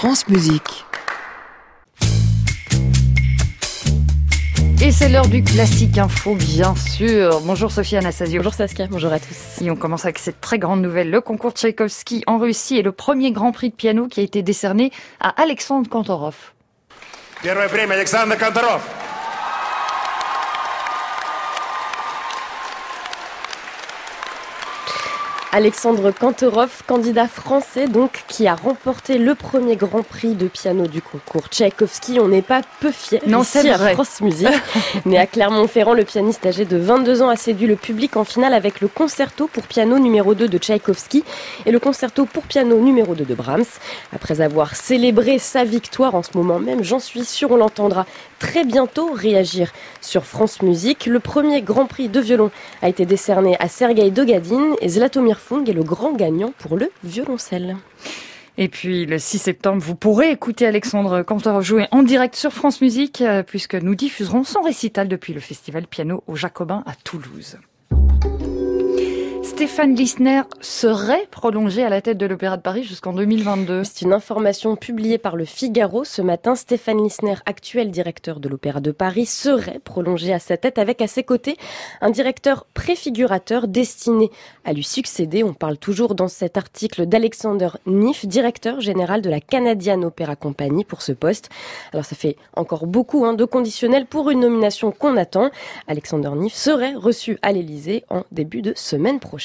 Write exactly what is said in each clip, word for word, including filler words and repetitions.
France Musique. Et c'est l'heure du classique info, bien sûr. Bonjour Sophie Anastasio. Bonjour Saskia, bonjour à tous. Et on commence avec cette très grande nouvelle. Le concours Tchaïkovski en Russie est le premier grand prix de piano qui a été décerné à Alexandre Kantorov. Первое время Александр Канторов. Alexandre Kantorov, candidat français donc, qui a remporté le premier grand prix de piano du concours Tchaïkovski. On n'est pas peu fiers non, ici c'est à vrai. France Musique. Mais à Clermont-Ferrand, le pianiste âgé de vingt-deux ans a séduit le public en finale avec le concerto pour piano numéro deux de Tchaïkovski et le concerto pour piano numéro deux de Brahms. Après avoir célébré sa victoire en ce moment même, j'en suis sûre, on l'entendra très bientôt réagir sur France Musique. Le premier grand prix de violon a été décerné à Sergueï Dogadine et Zlatomir Fung est le grand gagnant pour le violoncelle. Et puis le six septembre, vous pourrez écouter Alexandre Kantorov jouer en direct sur France Musique euh, puisque nous diffuserons son récital depuis le festival piano au Jacobin à Toulouse. Stéphane Lissner serait prolongé à la tête de l'Opéra de Paris jusqu'en deux mille vingt-deux. C'est une information publiée par le Figaro ce matin. Stéphane Lissner, actuel directeur de l'Opéra de Paris, serait prolongé à sa tête avec à ses côtés un directeur préfigurateur destiné à lui succéder. On parle toujours dans cet article d'Alexander Niff, directeur général de la Canadian Opera Company pour ce poste. Alors ça fait encore beaucoup hein, de conditionnels pour une nomination qu'on attend. Alexander Niff serait reçu à l'Élysée en début de semaine prochaine.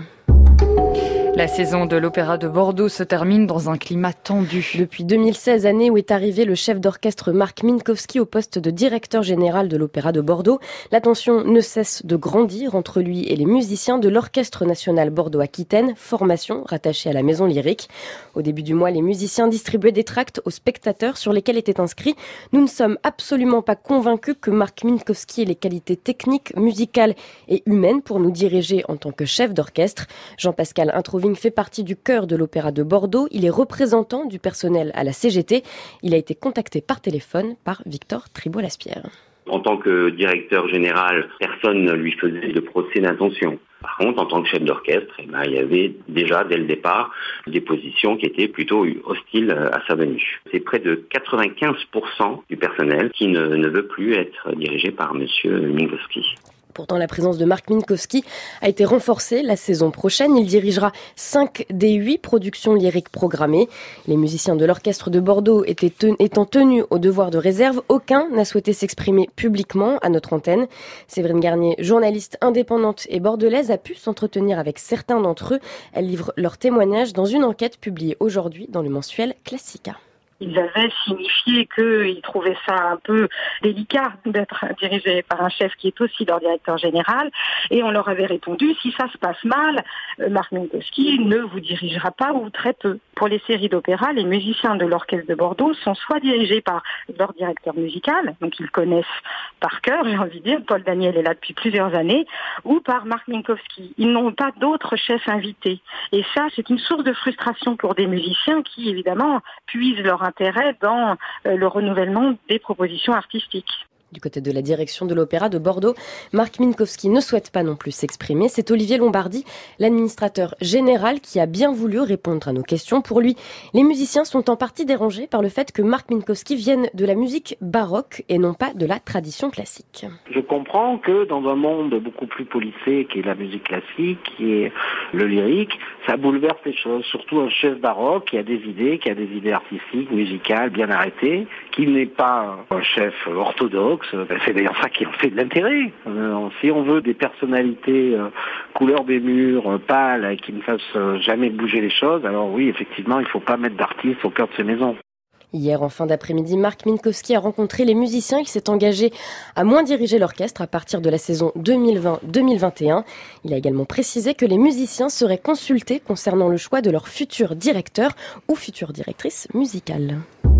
La saison de l'Opéra de Bordeaux se termine dans un climat tendu. Depuis deux mille seize, année où est arrivé le chef d'orchestre Marc Minkowski au poste de directeur général de l'Opéra de Bordeaux, la tension ne cesse de grandir entre lui et les musiciens de l'Orchestre national Bordeaux-Aquitaine, formation rattachée à la Maison Lyrique. Au début du mois, les musiciens distribuaient des tracts aux spectateurs sur lesquels était inscrit « Nous ne sommes absolument pas convaincus que Marc Minkowski ait les qualités techniques, musicales et humaines pour nous diriger en tant que chef d'orchestre ». Jean-Pascal Introving fait partie du chœur de l'Opéra de Bordeaux. Il est représentant du personnel à la C G T. Il a été contacté par téléphone par Victor Tribault-Laspierre. En tant que directeur général, personne ne lui faisait de procès d'intention. Par contre, en tant que chef d'orchestre, eh ben, il y avait déjà, dès le départ, des positions qui étaient plutôt hostiles à sa venue. C'est près de quatre-vingt-quinze pour cent du personnel qui ne, ne veut plus être dirigé par monsieur Minkowski. Pourtant, la présence de Marc Minkowski a été renforcée la saison prochaine. Il dirigera cinq des huit productions lyriques programmées. Les musiciens de l'Orchestre de Bordeaux étaient ten- étant tenus au devoir de réserve, aucun n'a souhaité s'exprimer publiquement à notre antenne. Séverine Garnier, journaliste indépendante et bordelaise, a pu s'entretenir avec certains d'entre eux. Elle livre leur témoignage dans une enquête publiée aujourd'hui dans le mensuel Classica. Ils avaient signifié qu'ils trouvaient ça un peu délicat d'être dirigé par un chef qui est aussi leur directeur général. Et on leur avait répondu, si ça se passe mal, Marc Minkowski ne vous dirigera pas ou très peu. Pour les séries d'opéra, les musiciens de l'Orchestre de Bordeaux sont soit dirigés par leur directeur musical, donc ils connaissent par cœur, j'ai envie de dire, Paul Daniel est là depuis plusieurs années, ou par Marc Minkowski. Ils n'ont pas d'autres chefs invités. Et ça, c'est une source de frustration pour des musiciens qui, évidemment, puisent leur intérêt dans le renouvellement des propositions artistiques. Du côté de la direction de l'Opéra de Bordeaux, Marc Minkowski ne souhaite pas non plus s'exprimer. C'est Olivier Lombardi, l'administrateur général, qui a bien voulu répondre à nos questions. Pour lui, les musiciens sont en partie dérangés par le fait que Marc Minkowski vienne de la musique baroque et non pas de la tradition classique. Je comprends que dans un monde beaucoup plus policé qui est la musique classique, qui est le lyrique, ça bouleverse les choses. Surtout un chef baroque qui a des idées, qui a des idées artistiques, musicales, bien arrêtées, qui n'est pas un chef orthodoxe. C'est d'ailleurs ça qui en fait de l'intérêt. Euh, si on veut des personnalités euh, couleur des murs, euh, pâles, qui ne fassent euh, jamais bouger les choses, alors oui, effectivement, il ne faut pas mettre d'artistes au cœur de ces maisons. Hier, en fin d'après-midi, Marc Minkowski a rencontré les musiciens. Il s'est engagé à moins diriger l'orchestre à partir de la saison deux mille vingt deux mille vingt et un. Il a également précisé que les musiciens seraient consultés concernant le choix de leur futur directeur ou future directrice musicale.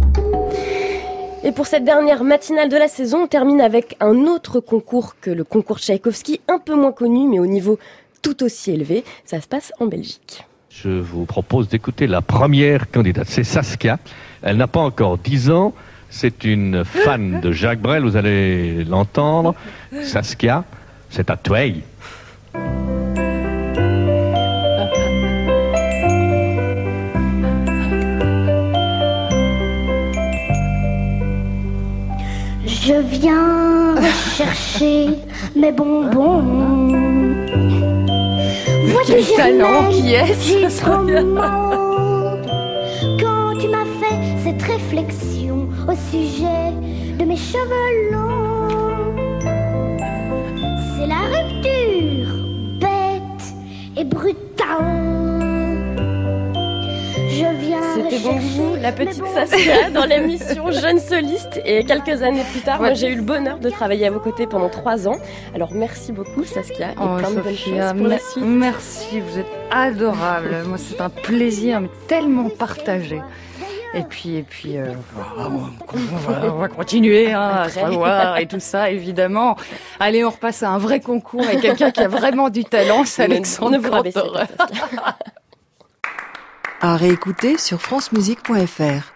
Et pour cette dernière matinale de la saison, on termine avec un autre concours que le concours Tchaïkovski, un peu moins connu, mais au niveau tout aussi élevé. Ça se passe en Belgique. Je vous propose d'écouter la première candidate. C'est Saskia. Elle n'a pas encore dix ans. C'est une fan de Jacques Brel. Vous allez l'entendre. Saskia, c'est à toi. Je viens chercher mes bonbons. Quel talent qui est-ce? Quand tu m'as fait cette réflexion au sujet de mes cheveux longs, c'est la rupture bête et brutale. C'était donc vous, la petite Saskia, dans l'émission Jeune Soliste. Et quelques années plus tard, ouais. moi j'ai eu le bonheur de travailler à vos côtés pendant trois ans. Alors merci beaucoup Saskia et oh, plein de bonnes choses pour la suite. Merci, vous êtes adorable. Moi c'est un plaisir, mais tellement partagé. Et puis, et puis, euh, on, va, on va continuer hein, à se revoir et tout ça, évidemment. Allez, on repasse à un vrai concours avec quelqu'un qui a vraiment du talent, c'est Alexandre Cantorov. À réécouter sur francemusique point f r.